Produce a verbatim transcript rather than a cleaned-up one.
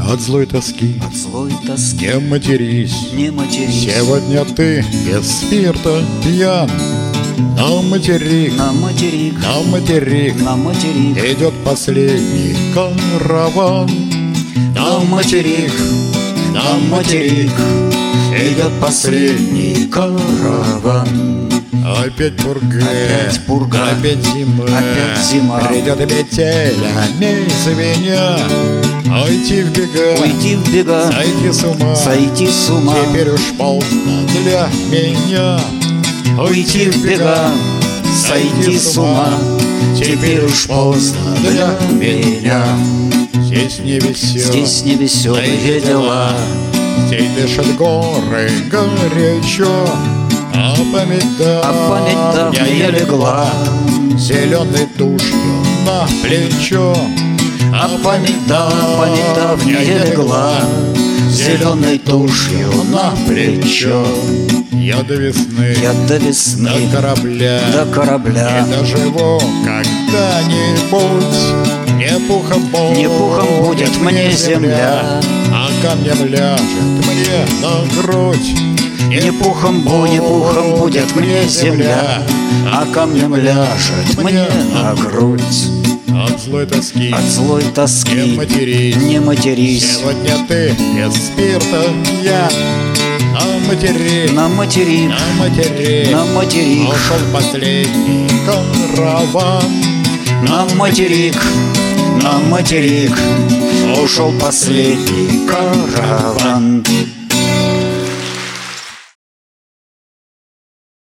от злой тоски, от злой тоски. не матерись, Не матерись. сегодня ты без спирта пьян. На материк, На материк, на материк на материк, идет последний караван. на материк, на материк идет последний караван. Опять пурга, Опять пурга, опять зима, опять зима. Придет метелями звеня. Уйти в бега, Уйти в бега, сойти с ума, сойти с ума. теперь уж поздно для меня. Уйти в бега, сойти с ума. Теперь уж поздно для меня. Здесь не весело, Здесь невеселые дела. здесь дышат горы горячо. А память А память давняя легла, зеленой тушью на плечо. а память, да, память давняя легла, зеленой тушью на плечо. Я до весны, Я до весны, до корабля, до корабля не доживу когда-нибудь. Не пухом будет, не пухом будет мне земля, а камнем ляжет мне на грудь. не пухом, бу, не пухом будет мне земля, а камнем ляжет мне на грудь. От злой тоски, От злой тоски не матерись, не матерись. сегодня ты без спирта пьян. На материк, На материк, на материк, на материк, ушел последний караван. на материк, на материк ушел последний караван.